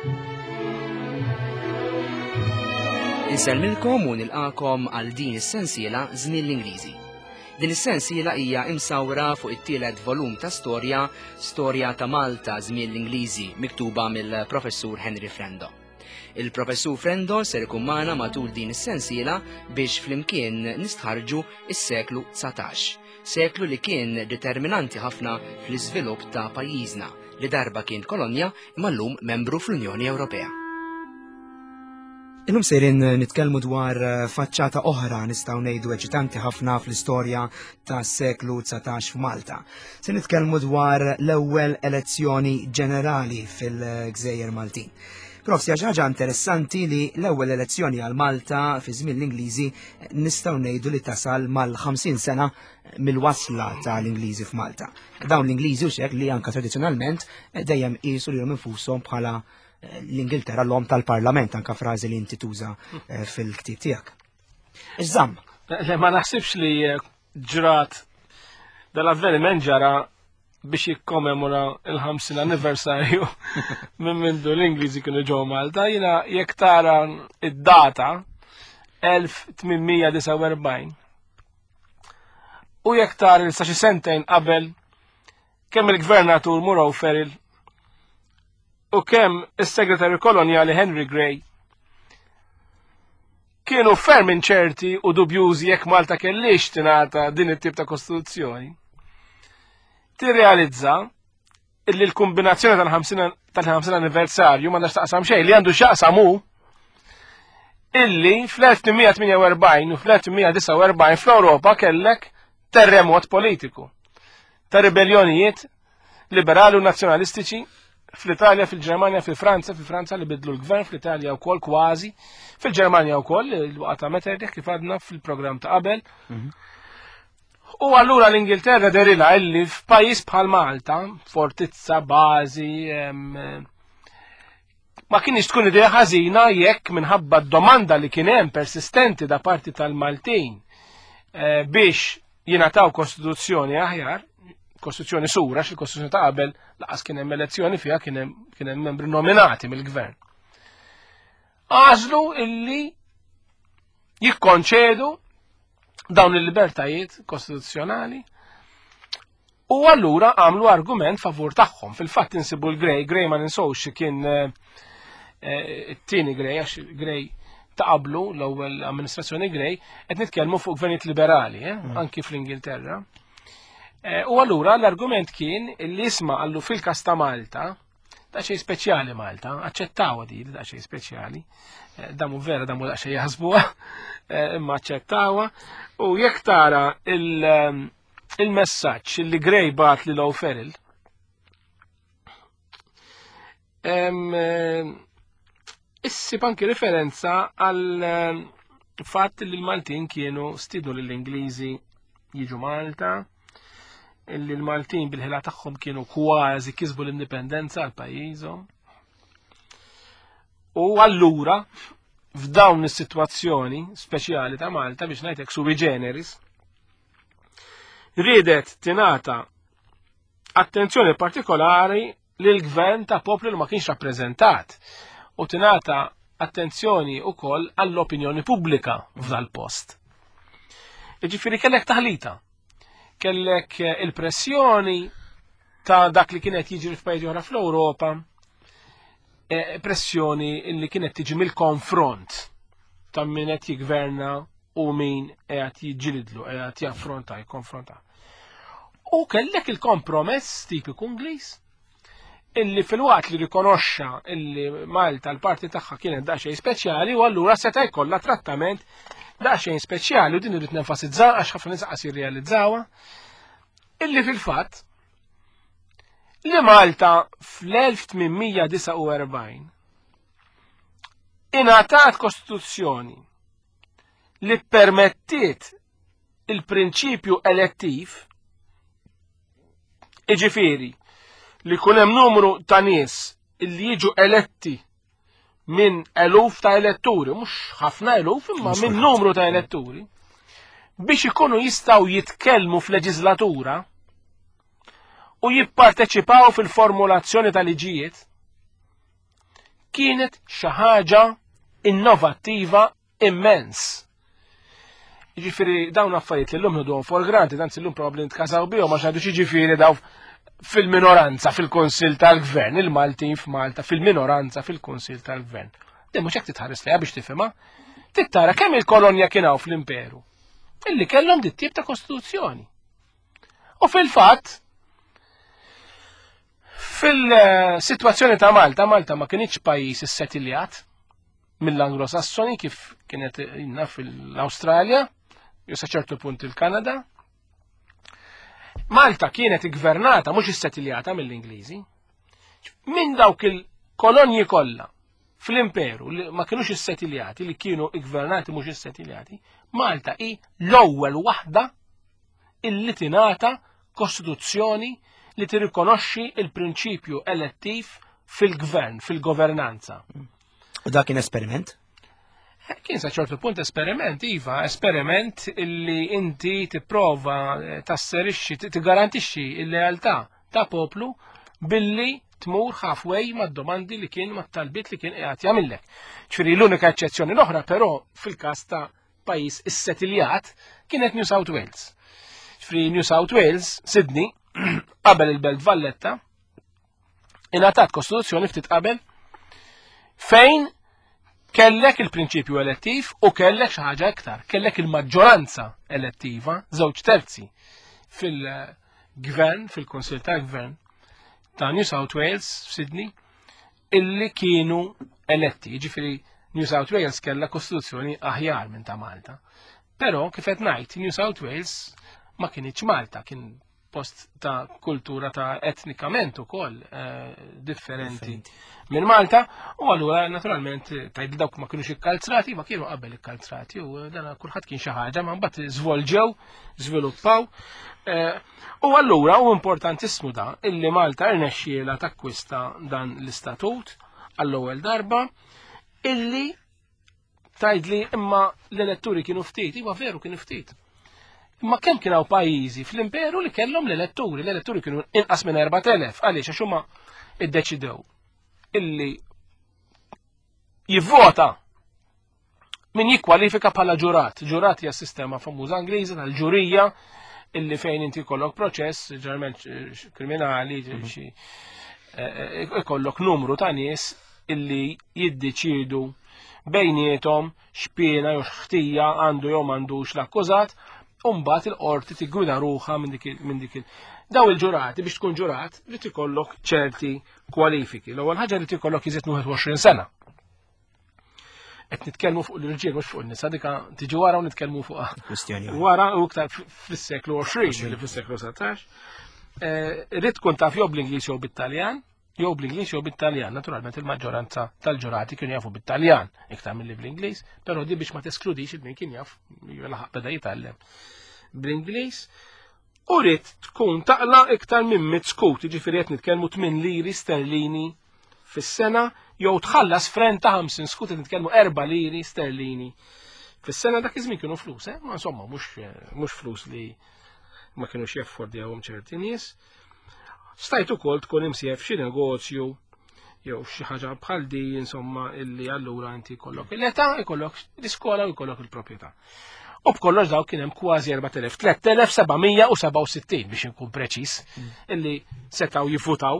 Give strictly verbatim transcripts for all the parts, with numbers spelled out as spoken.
Insellmilkom u nilqakom għal din is-sensiela Żmien l-Ingliżi. Din is-sensiela hija imsawra fuq it-tielet volum ta' storja, Storja ta' Malta Żmien l-Ingliżi, miktuba mill-Professur Henry Frendo. Il-Professur Frendo ser ikun magħna matul din is-sensiela biex flimkien nistħarġu is-seklu tsatax, seklu li kien determinanti ħafna fl-iżvilupp ta' pajjiżna li darba kien kolonja imma llum membru fl-Unjoni Ewropea. Illum sejrin nitkellmu dwar faċċata oħra nistgħu ngħidu eċitanti ħafna fl-istorja tas-seklu tsatax f'Malta. Se nitkellmu dwar l-ewwel elezzjoni ġenerali fil-Gżejjer Maltin. Prof, hija xi ħaġa interessanti li l-ewwel elezzjoni għal Malta fi żmien l-Ingliżi nistgħu ngħidu li tasal mal-ħamsin sena mill-wasla tal-Ingliżi f'Malta. Dawn l-Ingliżi u xek li anke tradizzjonalment dejjem qisu lilhom infushom bħala l-Ingilterra l-om tal-Parlament, anka frażi li inti tuża fil-ktieb tiegħek. Iżamm. Ma naħsibx li ġrat dal-avveniment ġara biex jikkommemora il-ħamsin anniversarju minn mindu l-Ingliżi kienu ġew Malta. Jiena jekk tara id-data elf tminmija disa u erbgħin u jekk tara sa xi sentejn qabel kemm il-Gvernatur Murrow Ferrell u kemm is-Segretarju Kolonjali Henry Grey kienu ferm inċerti u dubjużi jekk Malta kellix tingħata din it-tip ta' Kostituzzjoni, tirrealizza illi l-kombinazzjoni tal-ħamsin anniversarju ma taqsam xejn li għandu x'jaqsam hu illi fl-elf tminmija tminja u erbgħin u fl-elf tminmija disa u erbgħin fl-Ewropa kellek terremot politiku ta' ribellionijiet liberali u nazzjonalistiċi fl-Italja, fil-Ġermanja, fil-Franza, fil-Franza li bidlu l-gvern, fl-Italja wkoll kważi, fil-Ġermanja wkoll il-waqgħa ta' Metternich kif għadna fil-programm ta' qabel. U allura l-Ingilterra derilha illi f'pajjiż bħal Malta, fortizza, bażi, ma kienx tkun idea ħażina jekk minħabba d-domanda li kien hemm persistenti da parti tal-Maltin biex jingħataw kostituzzjoni aħjar, Kostituzzjoni sura, xil-Kostituzzjoni ta' qabel laqas kien hemm elezzjoni fiha kien hemm membri nominati mill-Gvern. Għażlu illi jikkonċedu dawn il-libertajiet kostituzzjonali u allura għamlu argument favur tagħhom. Fil-fatt insibu l-Grey, Grey ma ninsowx kien it-tieni Grey għax Grey ta' qablu l-ewwel amministrazzjoni Grey qed nitkellmu fuq gvernijiet liberali, anki fl-Ingilterra. U allura l-argument kien li isma' għallu fil-każ ta' Malta, da' xejn speċjali Malta, aċċettawha di da' xejn speċjali, damu vera damu da' xejn jaħsbuha, imma aċċettawha, u jekk tara il-messaġġ li Grey bat lil O'Ferrell, issib anki referenza għal fatt li l-Maltin kienu stidnu lill-Ingliżi jiġu Malta, illi l-Maltin bil-ħela tagħhom kienu kważi kisbu l-indipendenza għal pajjiżhom. U allura f'dawn is-sitwazzjoni speċjali ta' Malta biex ngħidlek sui generis riedet tingħata attenzjoni partikolari lil gvern ta' poplu li ma kienx rappreżentat u tingħata attenzjoni wkoll għall-opinjoni pubblika f'dal post. Jiġifieri kellek taħlita. Kellek il-pressjoni ta' dak li kienet jiġri f'pajjiżi oħra fl-Ewropa, pressjoni li kienet tiġi mill-konfront ta' min qed jigverna u min qed jiġġielidlu, qed jaffronta, jikkonfronta. U kellek il-kompromess tipiku Ingliż illi fil-waqt li rikonoxxa illi Malta l-parti tagħha kienet daqsxejn speċjali u allura seta' jkollha trattament daqsxejn speċjali u din irid nenfasizzaw għax ħafna nies qas jirrealizzawha illi fil-fatt li Malta fl-elf tminmija disa u erbgħin ingħatat kostituzzjoni li permettiet il-prinċipju elettiv, iġifieri li kun hemm numru ta' nies illi jiġu eletti minn eluf ta' elettori, mhux ħafna eluf imma minn numru ta' elettori, biex ikunu jistgħu jitkellmu f'leġislatura u jipparteċipaw fil-formulazzjoni ta' liġijiet, kienet xi ħaġa innovattiva immens. Jiġifieri dawn affarijiet li llum ħduhom for granted, anzi llum probabbli ntkasaw bihom għax għadu jiġifieri daw fil-minoranza fil-Kunsill tal-Gvern, il-Maltin f'Malta fil-minoranza fil-Kunsill tal-Gvern. Din mhux hekk titħares lejha biex tifhimha. Tittara kemm il-kolonja kien hawn fl-imperu illi kellhom dit tip ta' kostituzzjoni. U fil-fatt fil-sitwazzjoni ta' Malta, Malta ma kienx pajjiż issettiljat mill-Anglosassoni kif kienet inna fil-Awstralja, jew sa ċertu punt il-Kanada. Malta kienet igvernata mhux issettiljata mill-Ingliżi. Minn dawk il-kolonji kollha fl-imperu li ma kienux issettiljati, li kienu igvernati mhux issettiljati, Malta hi l-ewwel waħda illi tingħata kostituzzjoni li tirrikonoxxi il-prinċipju elettiv fil-gvern, fil-governanza. U dak kien esperiment? Kien sa ċertu punt esperiment, iva, esperiment illi inti tipprova tasserixxi, tigarantixxi il-lealtà ta' poplu billi tmur halfway mad-domandi li kien mat-talbiet li kien qiegħed jagħmilek. Ġifieri l-unika eċċezzjoni l-oħra però fil-każ ta' pajjiż issettiljat kienet New South Wales. Ġifieri New South Wales, Sydney, qabel il-Belt Valletta, ingħatat kostituzzjoni ftit qabel fejn kellek il-prinċipju elettiv u kellek xi ħaġa iktar, kellek il-maġġoranza elettiva, żewġ terzi fil-gvern, fil-Kunsill tal-Gvern ta' New South Wales f'Sydney illi kienu eletti. Ġifieri New South Wales kellha kostituzzjoni aħjar minn ta' Malta. Però kif qed ngħid, New South Wales ma kienx Malta, kien post ta' kultura ta' etnikament ukoll eh, differenti minn Malta, u allura naturalment tgħid dawk ma kienux ikkalzrati, ma kienu qabel ikkalzrati u dan kulħadd kien xi ħaġa ma mbagħad żvolġew, żviluppaw. Eh, u allura u importantissimu da illi Malta rnexxiela takkwista dan l-istatut għall-ewwel darba illi tgħidli imma l-elettori kienu ftit, iva veru kienu ftit. Imma kemm kienu pajjiżi fl-imperu li kellhom l-elettori, l-elettori kienu inqas minn erba' telef, għaliex għax huma iddeċidew illi jivvota min jikkwalifika bħala ġurat. Ġurat hija sistema famuża Ingliża tal-ġurija illi fejn inti jkollok proċess, ġeneralment kriminali, ikollok numru ta' nies illi jiddeċiedu bejniethom x'piena jew x'ħtija għandu jew m'għandux l-akkużat, u mbagħad il-qorti tiggwida ruħha minn dik il daw il-ġurati biex tkun ġurat li tikollok ċerti kwalifiki. L-ewwel ħaġa li tikollok iżid għoxrin sena. Qed nitkellmu fuq l-irġiel mhux fuq in-nisa, dika tiġi wara u nitkellmu fuqha. Kwestjoni wara u iktar fis-seklu għoxrin li fis-seklu satax. Irid tkun taf jew bl-Ingliż jew bit-Taljan, jew bl-Ingliż jew bit-Taljan. Naturalment il-maġġoranza tal-ġurati kienu jafu bit-Taljan iktar milli bl-Ingliż, però di biex ma teskludix il-min kien jaf laħaq beda jitgħallem bl-Ingliż. U rrid tkun taqla iktar minn mit skut, jiġifieri qed nitkellmu tmien liri sterlini fis-sena, jew tħallas fren ta' ħamsin skut qed nitkellmu erba' liri sterlini fis-sena. Dak iż-żmien kienu flus, eh? Ma insomma mhux flus li ma kienux jaffordjawhom ċerti nies. Stajt ukoll tkun imsief xi negozju jew xi ħaġa bħal di insomma illi allura inti jkollok il-età, jkollok l-iskola u jkollok il-proprjetà. U b'kollox daw kien hemm kważi erba' telef, tliet elef sebgħmija seba' u sittin biex inkun preċiż illi setgħu jivvutaw.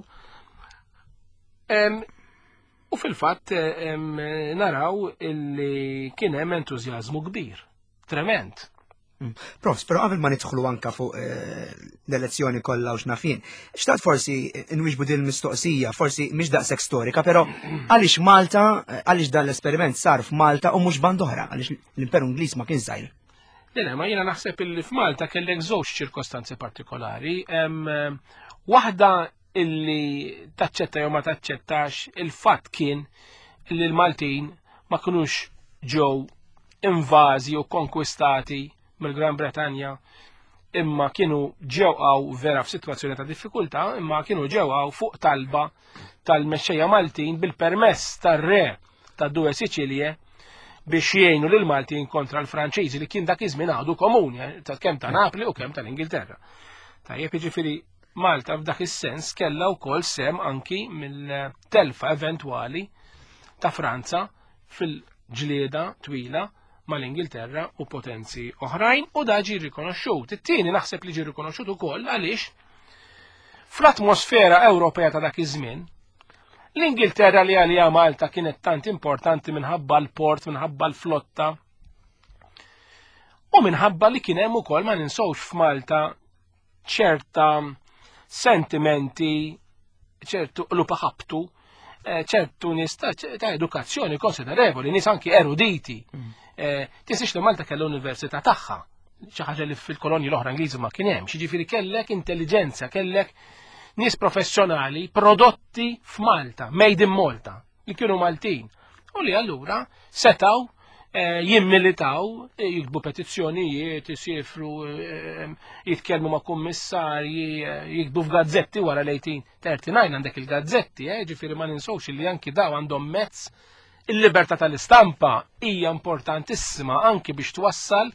U fil-fatt naraw illi kien hemm entużjażmu kbir, trement. Profs, però qabel ma nidħlu anka fuq l-elezzjoni kollha u x'nafin, xtaqt forsi nwieġbu din il-mistoqsija, forsi mhix daqshekk storika, però għaliex Malta, għaliex dan l-esperiment sar f'Malta u mhux band oħra, għaliex l-Imperu Ingliż ma kien żgħir. Lena, ma jiena naħseb illi f'Malta kellek żewġ ċirkostanzi partikolari. Waħda illi taċċetta jew ma taċċettax il-fatt kien illi l-Maltin ma kinux ġew invażi u konkwistati mill-Gran Bretanja, imma kienu ġewqaw vera f'sitwazzjoni ta' diffikultà, imma kienu ġewqaw fuq talba tal-mexxejja Maltin bil-permess tar-re tad-Due Siċilje biex jgħinu lil Maltin kontra l-Franċiżi li kien dak iż-żmien għadu komuni ta' kemm ta' Napli u kemm tal-Ingilterra. Tajjeb jiġifieri Malta f'dak is-sens kellha wkoll sem anki mill-telfa eventwali ta' Franza fil-ġlieda twila mal-Ingilterra u potenzi oħrajn u da ġi rikonoxxut. It-tieni naħseb li ġi rikonoxxut ukoll għaliex fl-atmosfera Ewropea ta' dak iż-żmien l-Ingilterra li għalija Malta kienet tant importanti minħabba l-port, minħabba l-flotta u minħabba li kien hemm ukoll ma ninsowx f'Malta ċerta sentimenti, ċertu lupaħabtu, ċertu nies ta' edukazzjoni konsiderevoli, nies anki eruditi. Tisix li Malta kellha università tagħha, xi ħaġa li fil-kolonji l-oħra Ingliżi ma kien hemm. Jiġifieri kellek intelligenza, kellek nies professjonali prodotti f'Malta, made in Malta, li kienu Maltin. U li allura setaw jimmilitaw, jikbu petizzjonijiet, jisifru, jitkellmu ma' kummissarji, jikbu f'gazzetti wara l-eighteen thirty-nine għandek il-gazzetti, ġifieri ma ninsowx li anki daw għandhom mezz. Il-libertà tal-istampa hija importantissima anki biex twassal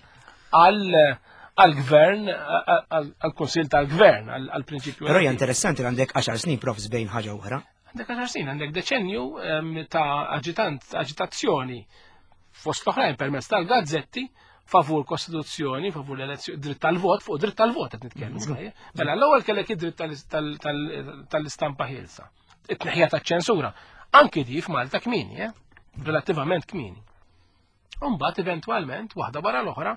għal-gvern, għal-konsil tal-gvern, għal-prinċipju. Però hija interessanti għandek għaxar snin profs bejn ħaġa oħra. Għandek għaxar snin, għandek deċenju ta' aġitazzjoni fost l-oħrajn permezz tal-gazzetti favur kostituzzjoni, favur l-elezzjoni, dritt tal-vot, fuq dritt tal-vot qed nitkellmu. Mela l-ewwel kellek id-dritt tal-istampa ħielsa. It-tneħħija taċ-ċensura. Anki di f'Malta kmieni, relattivament kmieni. Mbagħad eventwalment waħda wara l-oħra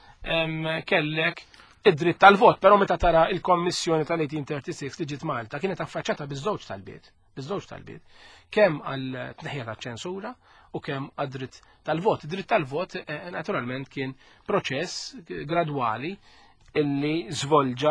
kellek id-dritt tal-vot, però meta tara il-Kommissjoni tal-eighteen thirty-six li ġiet Malta kienet affaċċata biż-żewġ tal-biet, biż-żewġ tal-biet, kemm għal tneħħija taċ-ċensura u kemm għad-dritt tal-vot. Id-dritt tal-vot naturalment kien proċess gradwali illi żvolġa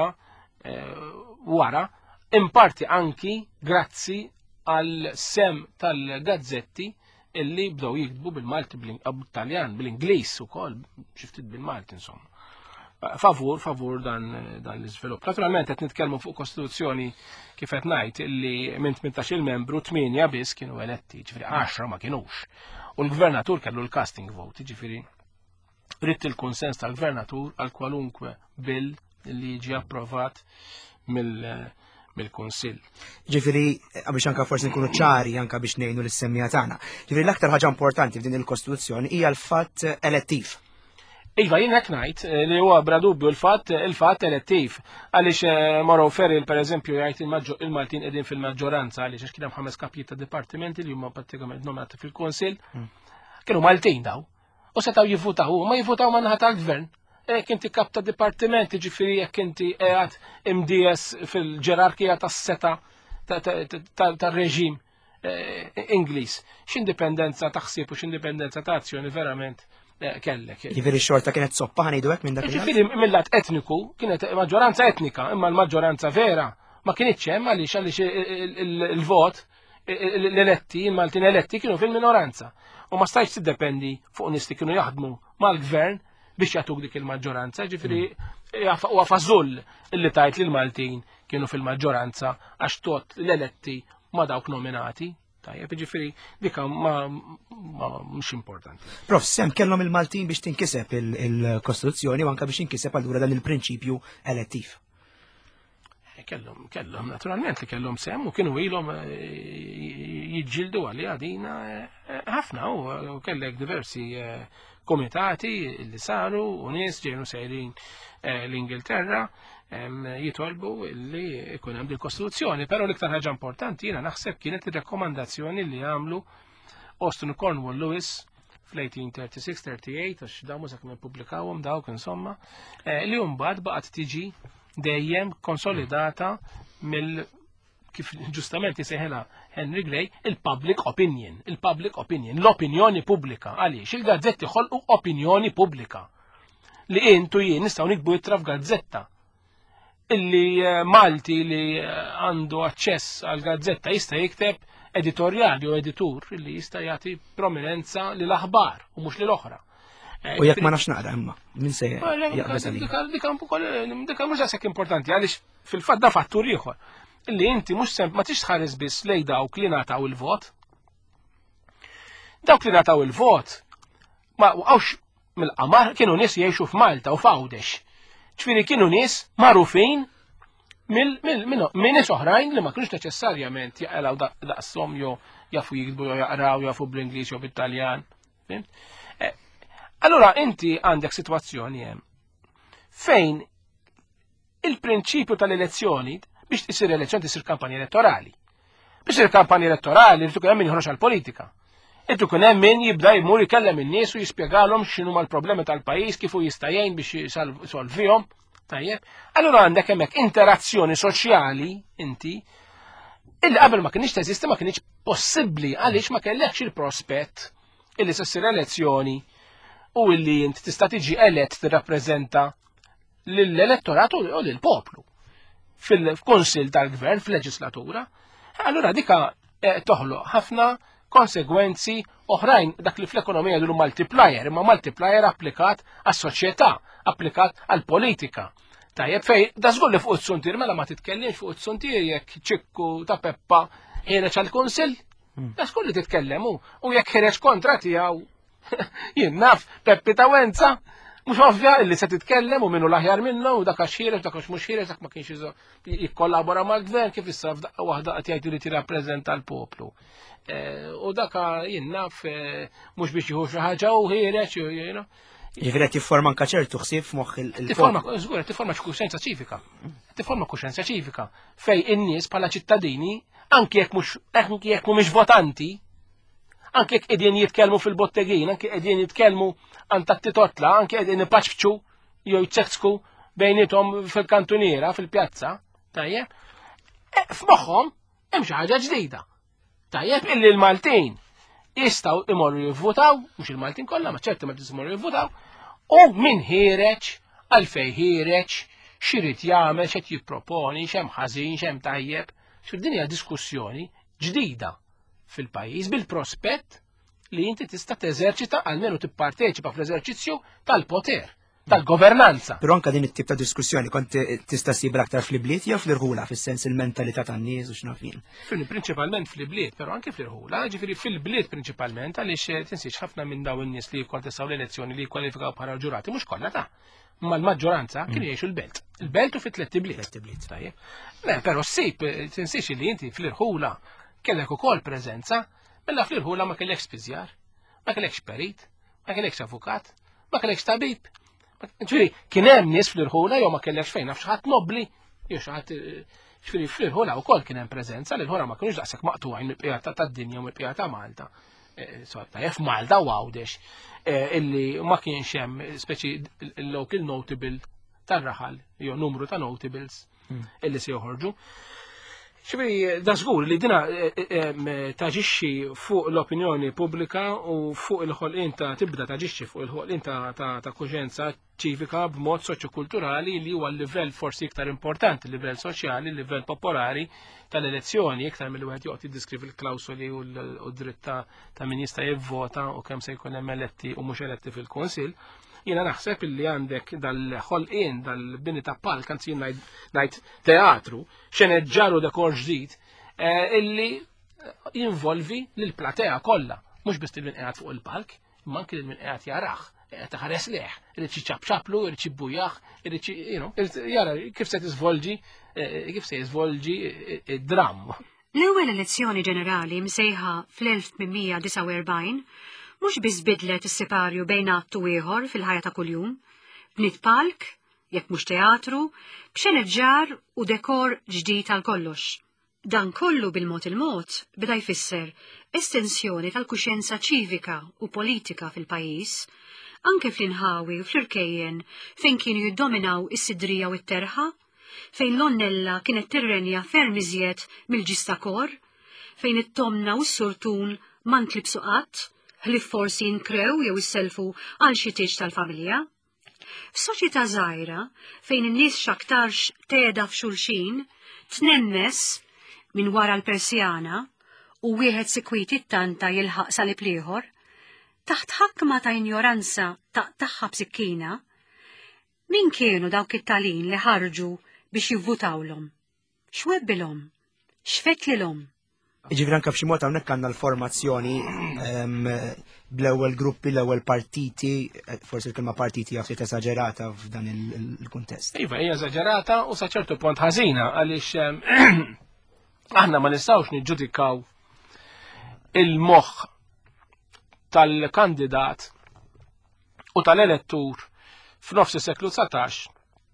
wara, imparti anki grazzi għal sem tal-gazzetti illi bdew jiktbu bil-Malti, bil-Taljan, bil-Ingliż ukoll, xi ftit bil-Malti insomma. Favur, favur dan, dan l-iżvilupp. Naturalment qed nitkellmu fuq kostituzzjoni kif qed ngħid illi minn tmintax-il membru tminja biss kienu eletti, ġifieri għaxra ma kinux. U l-gvernatur kellu l-casting vote, ġifieri ritt il-konsens tal-gvernatur għal kwalunkwe bill li jiġi approvat mill-Kunsill. Ġifieri biex anke forsi nkunu ċari anke biex ngħinu lis-semmija tagħna. Ġifieri l-aktar ħaġa importanti f'din il-Kostituzzjoni hija l-fatt elettiv. Iva, jien hekk ngħid li huwa bla dubju l-fatt il-fatt elettiv għaliex Moro Ferril pereżempju jgħid il-Maltin qegħdin fil-maġġoranza għaliex għax kien hemm ħames kapijiet ta' dipartimenti li huma prattikament nominati fil-Kunsill. Kienu Maltin daw. U setgħu jivvutaw u ma jivvutaw ma naħa tal-gvern. Jekk inti kap ta' dipartimenti ġifieri jekk inti qiegħed imdies fil-ġerarkija tas-seta tar-reġim Ingliż. X'indipendenza ta' ħsieb u x'indipendenza ta' azzjoni verament kellek. Ġifieri xorta kienet soppa ħanejdu hekk minn dak il-lat? Ġifieri mill-lat etniku kienet maġġoranza etnika, imma l-maġġoranza vera ma kienitx hemm għaliex għaliex il-vot l-eletti, il-Maltin eletti kienu fil-minoranza. U ma stajx tiddependi fuq nies li kienu jaħdmu mal-gvern biex jagħtuk dik il-maġġoranza, ġifieri huwa fażull illi tajt li l-Maltin kienu fil-maġġoranza għax tot l-eletti ma dawk nominati. Tajjeb, ġifieri dik ma mhux importanti. Prof, sem kellhom il-Maltin biex tinkiseb il-Kostituzzjoni u anke biex inkiseb allura dan il-prinċipju elettiv. Kellhom, kellhom, naturalment li kellhom sem u kienu ilhom jiġġieldu għalli għadina ħafna u kellek diversi komitati li saru u nies ġejnu sejrin l-Ingilterra jitolbu li ikun hemm il-Kostituzzjoni, però l-iktar ħaġa importanti jiena naħseb kienet ir-rakkomandazzjoni li għamlu Austin Cornwall Lewis fl-eighteen thirty-six thirty-eight għax dawn mhux hekk nippubblikawhom dawk insomma, li mbagħad baqgħet tiġi dejjem konsolidata mill kif ġustament jisejħela Henry Gray, il-public opinion, il-public opinion, l-opinjoni pubblika. Għaliex il-gazzetti ħolqu opinjoni pubblika. Li intu jien nistgħu nikbu ittra f'gazzetta. Illi Malti li għandu aċċess għal gazzetta jista' jikteb editorjali u editur li jista' jagħti prominenza lil aħbar u mhux lil oħra. U jekk ma nafx naqra imma, min se jaqbes għalik. Dik mhux daqshekk importanti għaliex fil-fatt da fattur ieħor. Illi inti mhux semp ma tix tħares biss lej dawk li nataw il-vot. Dawk li nataw il-vot ma waqgħux mill-qamar kienu nies jgħixu f'Malta u f'Għawdex. Ġifieri kienu nies magħrufin minn nies oħrajn li ma kienux neċessarjament jaqgħu daqshom jew jafu jikdbu jew jaqraw, jafu bl-Ingliż jew bit-Taljan. Allura inti għandek sitwazzjoni hemm fejn il-prinċipju tal-elezzjoni biex tisir elezzjoni tisir kampanja elettorali. Biex tisir kampanja elettorali rrid ikun hemm min joħroġ għall-politika. Irid ikun hemm min jibda jmur ikellem in-nies u jispjegalhom x'inhuma l-problemi tal-pajjiż kif hu jista' jgħin biex jisolvihom. Tajjeb. Allura għandek hemmhekk interazzjoni soċjali inti illi qabel ma kienx teżisti ma kienx possibbli għaliex ma kellekx il-prospett illi se ssir elezzjoni u illi inti tista' tiġi elett tirrappreżenta lill-elettorat u lill-poplu fil-konsil tal-gvern, fil-leġislatura. Allura dika toħloq ħafna konsegwenzi oħrajn dak li fl-ekonomija dulu multiplier, imma multiplier applikat għas-soċjetà, applikat għal-politika. Tajjeb fej, da żgur li fuq it-suntir, mela ma titkellimx fuq it-suntir jekk ċikku ta' Peppa ħireġ għall-kunsill. Da żgur li titkellem u jekk ħireġ kontra tiegħu jien naf Peppi ta' Wenza, mhux ovvja illi se titkellem u minnu l-aħjar minnu u dak għax ħireġ, dak għax mhux ħireġ, dak ma kienx jikkollabora mal-gvern kif issa f'daqqa waħda qed jgħid irid jirrappreżenta l-poplu. U dak jien naf mhux biex jieħu xi ħaġa u ħireġ, Jiġifieri qed jifforma anke ċertu ħsieb f'moħħ il-poplu. Tifforma żgur qed tifforma kuxjenza ċivika. Tifforma kuxjenza ċivika fejn in-nies bħala ċittadini anke jekk mhux anke jekk mhumiex votanti, anke jekk qegħdin jitkellmu fil-bottegin, anke qegħdin jitkellmu għand titotla, anke qegħdin ipaċċu jew jċeksku bejnietom fil-kantuniera, fil-pjazza, tajjeb. F'moħħhom hemm xi ħaġa ġdida. Tajjeb illi l-Maltin jistgħu imorru jivvutaw, mhux il-Maltin kollha, ma ċerti Maltin imorru jivvutaw, u min ħireġ, għalfejn ħireġ, x'irid jagħmel, x'qed jipproponi, x'hemm ħażin, x'hemm tajjeb. X'fid din hija diskussjoni ġdida fil-pajjiż bil-prospett li inti tista' teżerċita almenu tipparteċipa fl-eżerċizzju tal-poter, tal-governanza. Però anke din it-tip ta' diskussjoni kont tista' ssib aktar fl-ibliet jew fl-irħula fis-sens il-mentalità tan-nies u x'nafin. Prinċipalment fl-ibliet, però anke fl-irħula, ġifieri fil-bliet prinċipalment għaliex tinsiex ħafna minn dawn in-nies li jikkontestaw l-elezzjoni li jikkwalifikaw bħala ġurati mhux kollha ta' ma l-maġġoranza kienu jgħixu l-belt. Il-belt u fit-tliet bliet. Le, però ssib tinsiex li inti fl-irħula kellek ukoll preżenza, mela fl-irħula ma kellekx spiżjar, ma kellekx perit, ma kellekx avukat, ma kellekx tabib. Ġifieri kien hemm nies fl-irħula jew ma kellekx fejn naf xi ħadd nobbli, jew xi ħadd ġifieri fl-irħula wkoll kien hemm preżenza, l-irħula ma kinux daqshekk maqtugħin mill-bqija tad-dinja u mill-bqija ta' Malta. Tajjeb Malta u Għawdex illi ma kienx hemm speċi il-local notable tar-raħal jew numru ta' notables illi se joħorġu. Xibi, da żgur li dina taġixxi fuq l-opinjoni pubblika u fuq il-ħolqien ta' tibda taġixxi fuq il-ħolqien ta' kuxjenza ċivika b'mod soċjokulturali li huwa l-livell forsi iktar importanti, livell soċjali, livell popolari tal-elezzjoni, iktar mill wieħed joqgħod jiddiskrivi l-klawsoli u d-dritt ta' min jista' jivvota u kemm se jkun hemm eletti u mhux eletti fil-Kunsill. Jiena naħseb illi għandek dal-ħolqien, dal-bini ta' palk, anzi jien ngħid teatru, xeneġġaru dekor ġdid, illi jinvolvi lill-platea kollha, mhux biss il-min qiegħed fuq il-palk, imma anke il-min qiegħed jaraħ, qiegħed ħares leħ, irid jiċċabċablu, irid jibbujaħ, irid jara kif se tiżvolġi kif se jiżvolġi id-dramm. L-ewwel elezzjoni ġenerali msejħa fl-elf tminmija disa' u erbgħin mhux biss bidlet is-siparju bejn att u ieħor fil-ħajja ta' kuljum, bniet palk, jekk mhux teatru, b'xeneġġar u dekor ġdid għal kollox. Dan kollu bil-mod il-mod beda jfisser estensjoni tal-kuxjenza ċivika u politika fil-pajjiż, anke fl-inħawi u fl-irkejjen fejn kienu jiddominaw is-sidrija u t-terħa, fejn l-onnella kienet tirrenja ferm iżjed mill-ġistakor, fejn it-tomna u s-surtun ma ntlibsu qatt, li forsi jinkrew jew isselfu għal xi tiġ tal-familja. F'soċjetà żgħira fejn in-nies x'aktarx teda f'xulxin, tnemmes minn wara l-persjana u wieħed sikwit it-tanta jilħaq salib ieħor, taħt ħakma ta' injoranza taqtaħħa b'sikkina, min kienu dawk it-talin li ħarġu biex jivvutawlhom? X'webbilhom? X'fettlilhom? Ġifri anke b'xi mod hawnhekk għandna l-formazzjoni bl-ewwel gruppi, l-ewwel partiti, forsi l-kelma partiti jaf trid eżaġerata f'dan il-kuntest. Iva, hija eżaġerata u sa ċertu punt ħażina għaliex aħna ma nistgħux niġġudikaw il-moħħ tal-kandidat u tal-elettur f'nofs is-seklu tsatax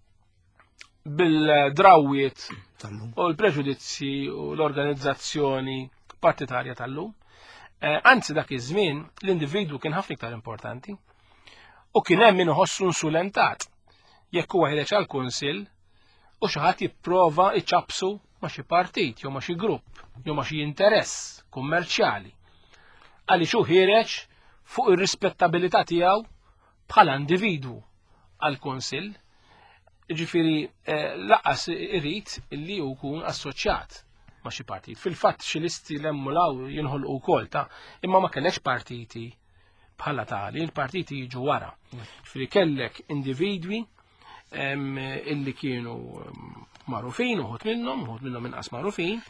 bil-drawwiet u l-preġudizzi u l-organizzazzjoni partitarja tal-lum. Anzi dak iż-żmien l-individwu kien ħafna iktar importanti u kien hemm min iħossu insulentat jekk huwa ħireġ għall-kunsill u xi ħadd jipprova iċabsu ma' xi partit jew ma' xi grupp jew ma' xi interess kummerċjali għaliex hu ħireġ fuq ir-rispettabilità tiegħu bħala individwu għall-kunsill. Ġifieri laqas irid illi jkun assoċjat ma' xi partit. Fil-fatt xi listi l-emmulaw jinħolqu wkoll ta' imma ma kellekx partiti bħala tali, il-partiti jiġu wara. Ġifieri kellek individwi illi kienu magħrufin, uħud minnhom, uħud minnhom inqas magħrufin,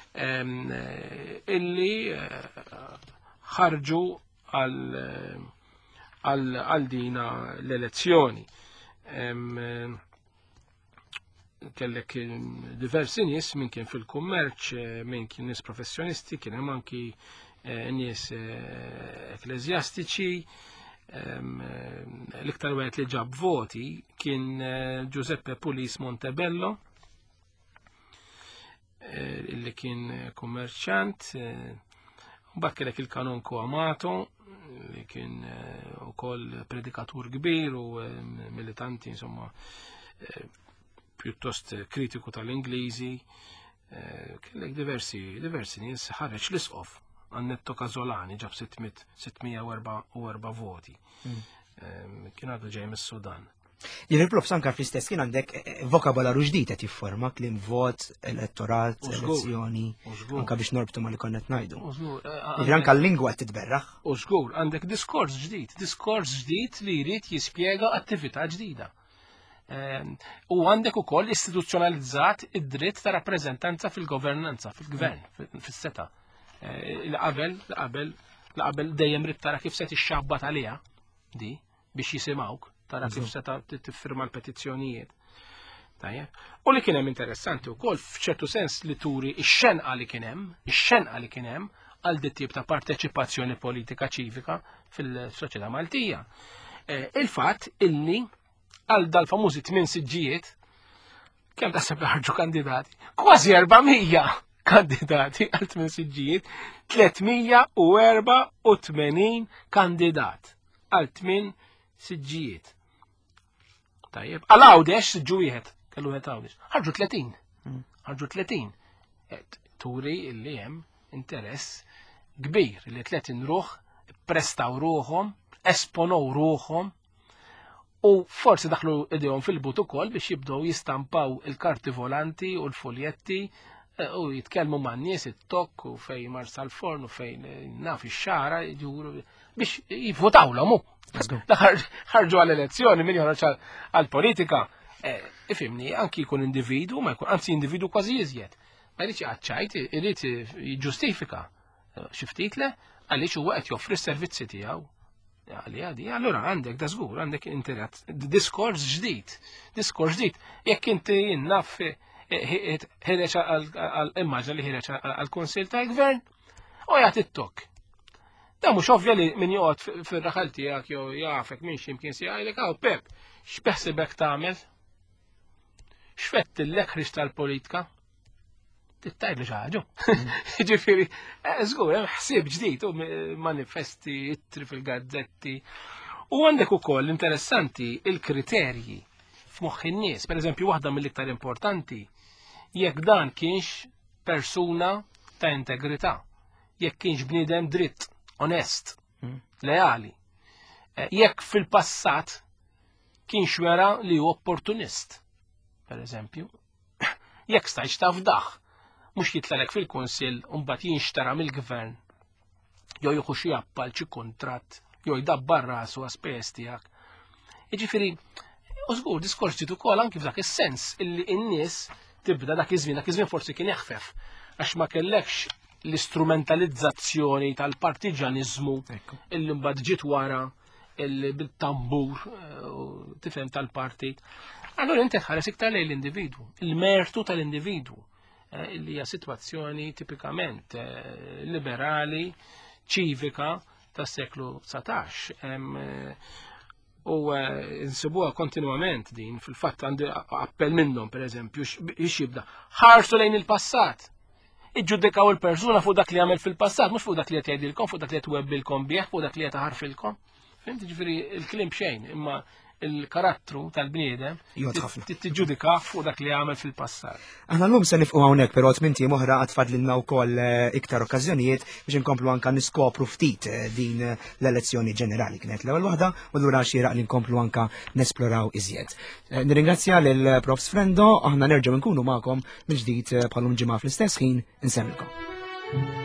illi ħarġu għal dina l-elezzjoni. Kellek diversi nies min kien fil-kummerċ, min kien nies professjonisti, kien hemm anki nies ekleżjastiċi. L-iktar wieħed li ġab voti kien Giuseppe Pulis Montebello, illi kien kummerċant. Mbagħad kellek il-Kanonko Amato, li kien ukoll predikatur kbir u militanti insomma pjuttost kritiku tal-Ingliżi. Kellek diversi diversi nies ħareġ l-isqof. Annetto Casolani ġab sittmija u erba' voti. Kien għadu ġej mis-Sudan. Jien il-prof sanka fl-istess kien għandek vokabolarju ġdid qed jifforma kliem vot, elettorat, elezzjoni, anke biex norbtu ma li konna qed ngħidu. Jiġri anke l-lingwa qed titberraħ. U żgur għandek diskors ġdid, diskors ġdid li jrid jispjega attività ġdida. U għandek ukoll istituzzjonalizzat id-dritt ta' rappreżentanza fil-governanza, fil-gvern, fis-seta'. L-qabel, l-qabel, l-qabel dejjem rid tara kif se tixxabbat għaliha di biex jisimgħuk, tara kif se tiffirma l-petizzjonijiet. U li kien hemm interessanti wkoll f'ċertu sens li turi x-xenqa li kien hemm, ix-xenqa li kien hemm għal dit tip ta' parteċipazzjoni politika ċivika fil-soċjetà Maltija. Il-fatt illi għal dal-famużi tmien siġġijiet kemm taħseb ħarġu kandidati? Kważi erba'mija kandidati għal tmien siġġijiet, tlietmija u erba' u tmenin kandidat għal tmien siġġijiet. Tajjeb, għal Għawdex siġġu wieħed, kellu wieħed Għawdex. Ħarġu tletin. Ħarġu tletin. Turi illi hemm interess kbir li tletin ruħ prestaw ruħhom, esponow ruħhom u forsi daħlu idejhom fil-but ukoll biex jibdew jistampaw il-karti volanti u l-foljetti u jitkellmu ma' nies it-tokk u fejn marsa l-forn u fejn naf ix-xara biex jivvotawlhom hu. Ħarġu għall-elezzjoni min joħroġ għall-politika. Ifhimni, anki jkun individu, ma jkun anzi individu kważi iżjed. Ma jridx jaqaċċajt, irid jiġġustifika xi ftit le għaliex huwa qed joffri s-servizzi tiegħu. Għalli għadi, allura għandek da żgur, għandek interess, diskors ġdid, diskors ġdid. Jekk inti naf ħireċ għal-immaġna li ħireċ għal-konsil ta' gvern u jgħat it-tok. Da mux ovvja li min joqgħod fil-raħal tiegħek jew jafek minn ximkien si għajlek għaw Pep, x'beħsibek tagħmel? X'fett il-lekħriġ tal-politika? Tittajr li ħaġu. Ġifieri, żgur hemm ħsieb ġdid u manifesti, ittri fil-gazzetti. U għandek ukoll interessanti il-kriterji f'moħħ in-nies. Pereżempju waħda mill-iktar importanti jekk dan kienx persuna ta' integrità, jekk kienx bniedem dritt, onest, leali. Jekk fil-passat kienx wera li hu opportunist, pereżempju. Jekk stajx taf daħ, mhux jitlalek fil-kunsill u mbagħad jinxtara mill-gvern jew jieħu xi appal xi kuntratt jew jdabbar rasu għaspejjeż tiegħek. Jiġifieri, u żgur diskors ġid ukoll anke f'dak is-sens illi n-nies tibda dak iż-żmien, dak iż-żmien forsi kien jaħfef għax ma kellekx l-istrumentalizzazzjoni tal-partiġaniżmu illi mbagħad ġiet wara bil-tambur tifhem tal-partit. Allura inti tħares iktar lejn l-individwu, il-mertu tal-individwu. Illi hija sitwazzjoni tipikament liberali ċivika tas-seklu satax. U insibuha kontinwament din, fil-fatt għandi appell minnhom pereżempju biex jibda ħarsu lejn il-passat. Iġġudikaw il-persuna fuq dak li għamel fil-passat, mhux fuq dak li qed jgħidilkom, fuq dak li qed iwebbilkom bih, fuq dak li qed ħarfilkom. Fimt, ġifieri il-kliem xejn, imma il-karattru tal-bniedem tiġġudika fuq dak li għamel fil-passat. Aħna llum se nifqu hawnhekk però tminti oħra qatt fadlilna wkoll iktar okkażjonijiet biex inkomplu anke niskopru ftit din l-elezzjoni ġenerali kienet l-ewwel waħda u lura xieraq li nkomplu anke nesploraw iżjed. Nirringrazzja lil Profs Frendo, aħna nerġgħu nkunu magħkom mill-ġdid bħalhom ġimgħa fl-istess ħin insemmilkom.